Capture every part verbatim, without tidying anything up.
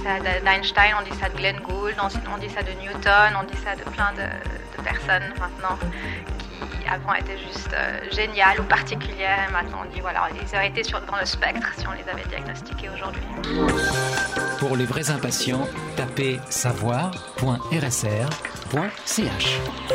ça d'Einstein, on dit ça de Glenn Gould, on dit ça de Newton, on dit ça de plein de, de personnes maintenant qui avant étaient juste euh, géniales ou particulières. Et maintenant on dit voilà, ils auraient été sur, dans le spectre si on les avait diagnostiqués aujourd'hui. Pour les vrais impatients, tapez savoir point r s r point c h.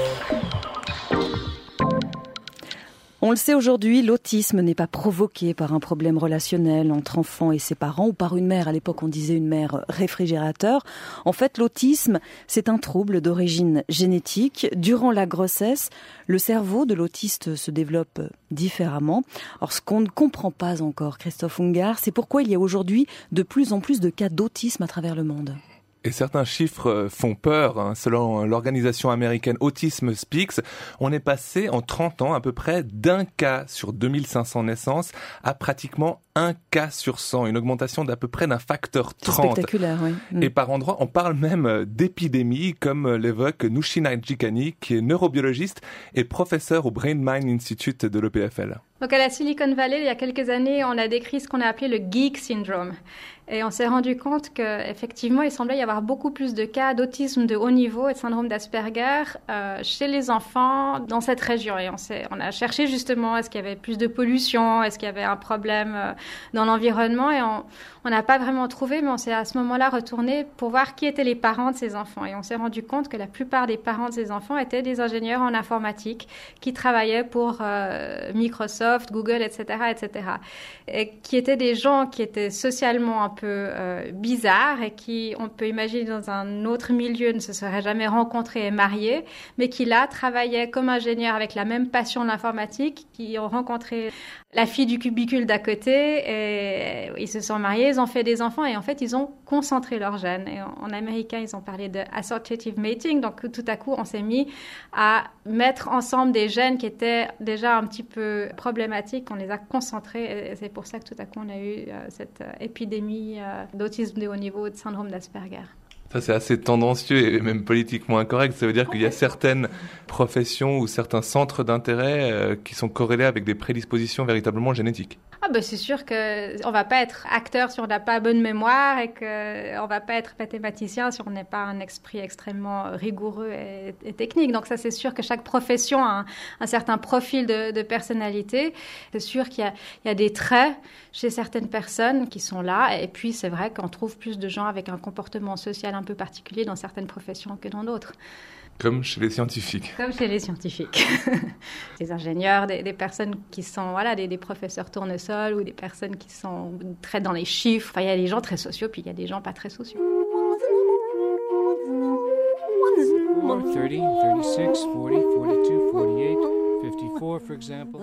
On le sait aujourd'hui, l'autisme n'est pas provoqué par un problème relationnel entre enfants et ses parents ou par une mère. À l'époque, on disait une mère réfrigérateur. En fait, l'autisme, c'est un trouble d'origine génétique. Durant la grossesse, le cerveau de l'autiste se développe différemment. Alors, ce qu'on ne comprend pas encore, Christophe Ungar, c'est pourquoi il y a aujourd'hui de plus en plus de cas d'autisme à travers le monde. Et certains chiffres font peur. Hein. Selon l'organisation américaine Autism Speaks, on est passé en trente ans à peu près d'un cas sur deux mille cinq cents naissances à pratiquement un cas sur cent, une augmentation d'à peu près d'un facteur trente. C'est spectaculaire, oui. Mm. Et par endroits, on parle même d'épidémie, comme l'évoque Nushina Jikani, qui est neurobiologiste et professeur au Brain Mind Institute de l'E P F L. Donc à la Silicon Valley, il y a quelques années, on a décrit ce qu'on a appelé le geek syndrome. Et on s'est rendu compte qu'effectivement, il semblait y avoir beaucoup plus de cas d'autisme de haut niveau et de syndrome d'Asperger euh, chez les enfants dans cette région. Et on, s'est, on a cherché justement, est-ce qu'il y avait plus de pollution, est-ce qu'il y avait un problème euh, dans l'environnement, et on n'a pas vraiment trouvé, mais on s'est à ce moment-là retourné pour voir qui étaient les parents de ces enfants. Et on s'est rendu compte que la plupart des parents de ces enfants étaient des ingénieurs en informatique qui travaillaient pour euh, Microsoft, Google, et cetera, et cetera. Et qui étaient des gens qui étaient socialement un peu euh, bizarres et qui, on peut imaginer, dans un autre milieu ne se seraient jamais rencontrés et mariés, mais qui là travaillaient comme ingénieurs avec la même passion de l'informatique, qui ont rencontré la fille du cubicule d'à côté et ils se sont mariés, ils ont fait des enfants et en fait ils ont concentré leurs gènes. Et en, en américain ils ont parlé de associative mating, donc tout à coup on s'est mis à mettre ensemble des gènes qui étaient déjà un petit peu problématiques, on les a concentrés et c'est pour ça que tout à coup on a eu euh, cette euh, épidémie euh, d'autisme de haut niveau, de syndrome d'Asperger. Ça, c'est assez tendancieux et même politiquement incorrect. Ça veut dire qu'il y a certaines professions ou certains centres d'intérêt euh, qui sont corrélés avec des prédispositions véritablement génétiques. Ah ben c'est sûr qu'on ne va pas être acteur si on n'a pas bonne mémoire et qu'on ne va pas être mathématicien si on n'est pas un esprit extrêmement rigoureux et, et technique. Donc ça, c'est sûr que chaque profession a un, un certain profil de, de personnalité. C'est sûr qu'il y a, il y a des traits chez certaines personnes qui sont là. Et puis, c'est vrai qu'on trouve plus de gens avec un comportement social un peu particulier dans certaines professions que dans d'autres. Comme chez les scientifiques. Comme chez les scientifiques. Des ingénieurs, des, des personnes qui sont, voilà, des, des professeurs tournesol ou des personnes qui sont très dans les chiffres. Enfin, il y a des gens très sociaux, puis il y a des gens pas très sociaux. four, thirty, thirty-six, forty, forty-two, forty-eight, fifty-four, for example.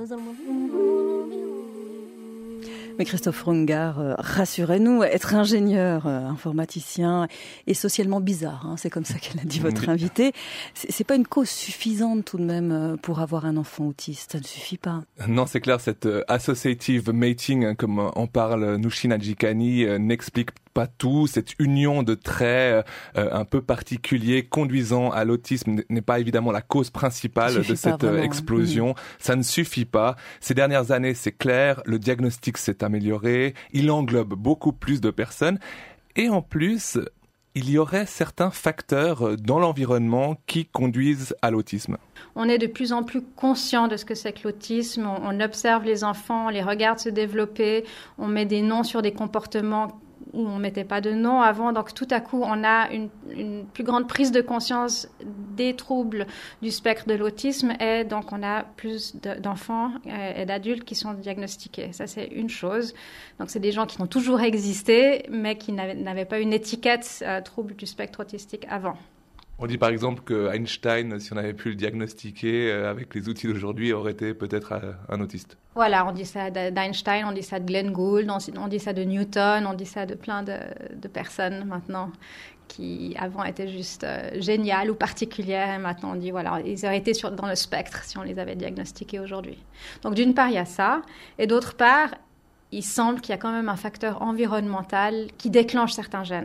Mais Christophe Ungar, euh, rassurez-nous, être ingénieur, euh, informaticien est socialement bizarre. Hein, c'est comme ça qu'elle a dit votre invité. C'est, c'est pas une cause suffisante tout de même euh, pour avoir un enfant autiste. Ça ne suffit pas. Non, c'est clair. Cette euh, associative mating, hein, comme en parle Nushina Jikani, euh, n'explique pas tout. Cette union de traits euh, un peu particuliers conduisant à l'autisme n'est pas évidemment la cause principale de cette vraiment, explosion. Hein. Ça ne suffit pas. Ces dernières années, c'est clair, le diagnostic s'est amélioré. Il englobe beaucoup plus de personnes. Et en plus, il y aurait certains facteurs dans l'environnement qui conduisent à l'autisme. On est de plus en plus conscient de ce que c'est que l'autisme. On, on observe les enfants, on les regarde se développer. On met des noms sur des comportements où on ne mettait pas de nom avant. Donc, tout à coup, on a une, une plus grande prise de conscience des troubles du spectre de l'autisme et donc, on a plus de, d'enfants et d'adultes qui sont diagnostiqués. Ça, c'est une chose. Donc, c'est des gens qui ont toujours existé, mais qui n'avaient, n'avaient pas une étiquette euh, trouble du spectre autistique avant. On dit par exemple que Einstein, si on avait pu le diagnostiquer euh, avec les outils d'aujourd'hui, aurait été peut-être euh, un autiste. Voilà, on dit ça d'Einstein, on dit ça de Glenn Gould, on dit ça de Newton, on dit ça de plein de, de personnes maintenant qui avant étaient juste euh, géniales ou particulières. Et maintenant, on dit, voilà, ils auraient été sur, dans le spectre si on les avait diagnostiqués aujourd'hui. Donc d'une part, il y a ça. Et d'autre part, il semble qu'il y a quand même un facteur environnemental qui déclenche certains gènes.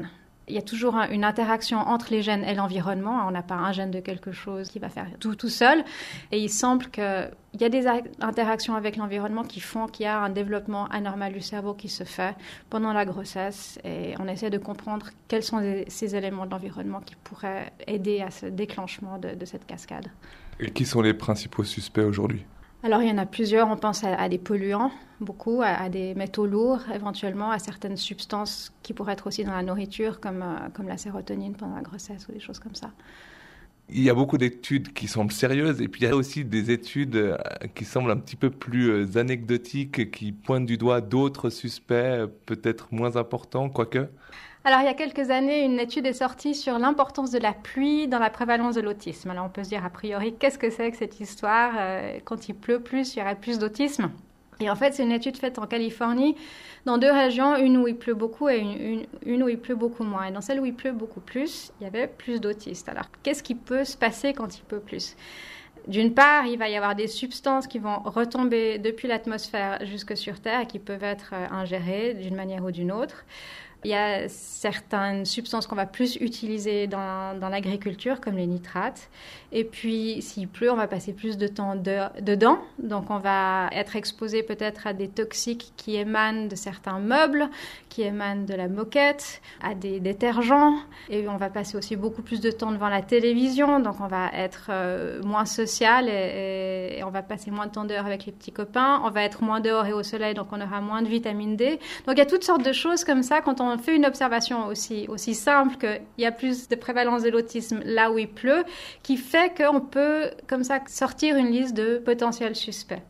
Il y a toujours un, une interaction entre les gènes et l'environnement. On n'a pas un gène de quelque chose qui va faire tout tout seul. Et il semble qu'il y a des a- interactions avec l'environnement qui font qu'il y a un développement anormal du cerveau qui se fait pendant la grossesse. Et on essaie de comprendre quels sont les, ces éléments de l'environnement qui pourraient aider à ce déclenchement de, de cette cascade. Et qui sont les principaux suspects aujourd'hui ? Alors, il y en a plusieurs. On pense à, à des polluants, beaucoup, à, à des métaux lourds, éventuellement, à certaines substances qui pourraient être aussi dans la nourriture, comme, euh, comme la sérotonine pendant la grossesse ou des choses comme ça. Il y a beaucoup d'études qui semblent sérieuses et puis il y a aussi des études euh, qui semblent un petit peu plus euh, anecdotiques, qui pointent du doigt d'autres suspects euh, peut-être moins importants, quoique. Alors, il y a quelques années, une étude est sortie sur l'importance de la pluie dans la prévalence de l'autisme. Alors, on peut se dire, a priori, qu'est-ce que c'est que cette histoire ? euh, Quand il pleut plus, il y aurait plus d'autisme. Et en fait, c'est une étude faite en Californie, dans deux régions, une où il pleut beaucoup et une, une, une où il pleut beaucoup moins. Et dans celle où il pleut beaucoup plus, il y avait plus d'autistes. Alors, qu'est-ce qui peut se passer quand il pleut plus ? D'une part, il va y avoir des substances qui vont retomber depuis l'atmosphère jusque sur Terre et qui peuvent être ingérées d'une manière ou d'une autre. Il y a certaines substances qu'on va plus utiliser dans, dans l'agriculture, comme les nitrates. Et puis, s'il pleut, on va passer plus de temps de, dedans. Donc, on va être exposé peut-être à des toxiques qui émanent de certains meubles, qui émanent de la moquette, à des détergents. Et on va passer aussi beaucoup plus de temps devant la télévision. Donc, on va être euh, moins social et, et, et on va passer moins de temps dehors avec les petits copains. On va être moins dehors et au soleil, donc on aura moins de vitamine D. Donc, il y a toutes sortes de choses comme ça quand on on fait une observation aussi, aussi simple qu'il y a plus de prévalence de l'autisme là où il pleut, qui fait qu'on peut, comme ça, sortir une liste de potentiels suspects.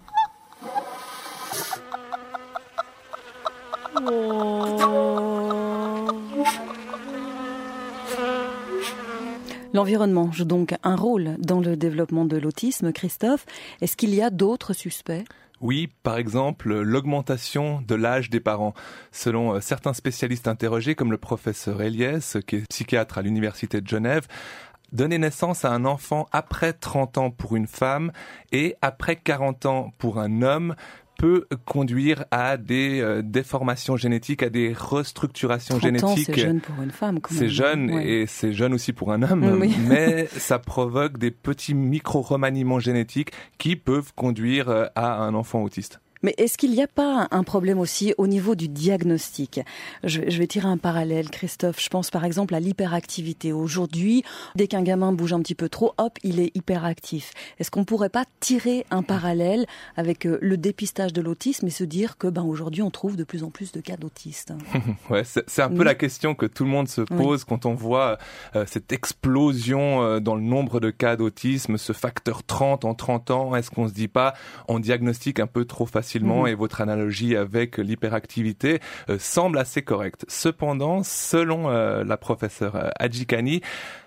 L'environnement joue donc un rôle dans le développement de l'autisme. Christophe, est-ce qu'il y a d'autres suspects ? Oui, par exemple, l'augmentation de l'âge des parents. Selon certains spécialistes interrogés, comme le professeur Eliès, qui est psychiatre à l'Université de Genève, donner naissance à un enfant après trente ans pour une femme et après quarante ans pour un homme peut conduire à des euh, déformations génétiques, à des restructurations trente ans, génétiques. C'est jeune pour une femme. Quand c'est même. jeune ouais. Et c'est jeune aussi pour un homme, oui. mais ça provoque des petits micro-remaniements génétiques qui peuvent conduire à un enfant autiste. Mais est-ce qu'il n'y a pas un problème aussi au niveau du diagnostic ? je, je vais tirer un parallèle, Christophe. Je pense par exemple à l'hyperactivité. Aujourd'hui, dès qu'un gamin bouge un petit peu trop, hop, il est hyperactif. Est-ce qu'on ne pourrait pas tirer un parallèle avec le dépistage de l'autisme et se dire que ben, aujourd'hui, on trouve de plus en plus de cas d'autistes ? Ouais, c'est, c'est un peu oui. la question que tout le monde se pose oui. quand on voit euh, cette explosion euh, dans le nombre de cas d'autisme, ce facteur trente en trente ans. Est-ce qu'on se dit pas, on diagnostique un peu trop facilement ? Mmh. Et votre analogie avec l'hyperactivité euh, semble assez correcte. Cependant, selon euh, la professeure Adjikani,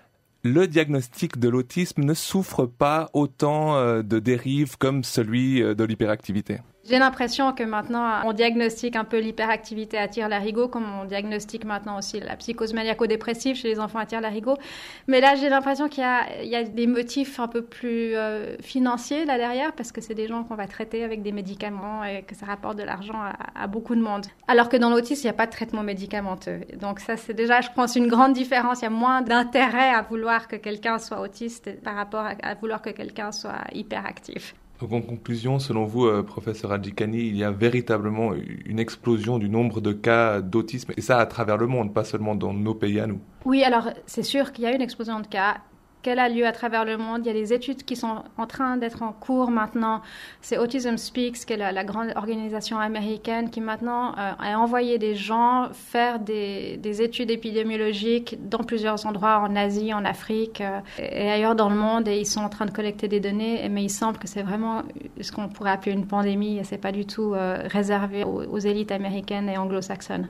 le diagnostic de l'autisme ne souffre pas autant euh, de dérives comme celui euh, de l'hyperactivité. J'ai l'impression que maintenant, on diagnostique un peu l'hyperactivité à tire-larigot, comme on diagnostique maintenant aussi la psychose maniaco-dépressive chez les enfants à tire-larigot. Mais là, j'ai l'impression qu'il y a, il y a des motifs un peu plus euh, financiers là derrière, parce que c'est des gens qu'on va traiter avec des médicaments et que ça rapporte de l'argent à, à beaucoup de monde. Alors que dans l'autisme, il n'y a pas de traitement médicamenteux. Donc ça, c'est déjà, je pense, une grande différence. Il y a moins d'intérêt à vouloir que quelqu'un soit autiste par rapport à, à vouloir que quelqu'un soit hyperactif. Donc en conclusion, selon vous, euh, professeur Adjikani, il y a véritablement une explosion du nombre de cas d'autisme, et ça à travers le monde, pas seulement dans nos pays à nous. Oui, alors c'est sûr qu'il y a une explosion de cas. Qu'elle a lieu à travers le monde. Il y a des études qui sont en train d'être en cours maintenant. C'est Autism Speaks, qui est la, la grande organisation américaine, qui maintenant euh, a envoyé des gens faire des, des études épidémiologiques dans plusieurs endroits, en Asie, en Afrique euh, et ailleurs dans le monde. Et ils sont en train de collecter des données. Mais il semble que c'est vraiment ce qu'on pourrait appeler une pandémie. Et c'est pas du tout euh, réservé aux, aux élites américaines et anglo-saxonnes.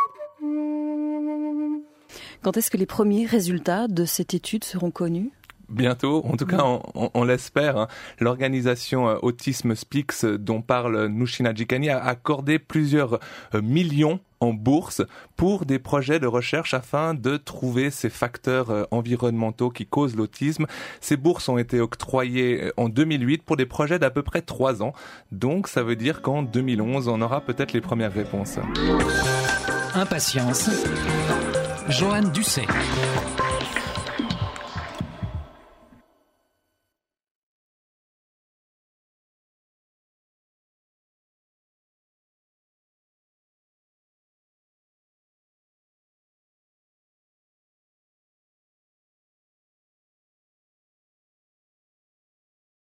Quand est-ce que les premiers résultats de cette étude seront connus ? bientôt, en tout cas on, on, on l'espère. Hein. L'organisation euh, Autism Speaks, dont parle Nushina Jikani, a accordé plusieurs euh, millions en bourse pour des projets de recherche afin de trouver ces facteurs euh, environnementaux qui causent l'autisme. Ces bourses ont été octroyées en deux mille huit pour des projets d'à peu près trois ans. Donc ça veut dire qu'en deux mille onze, on aura peut-être les premières réponses. Impatience. Joanne Ducet.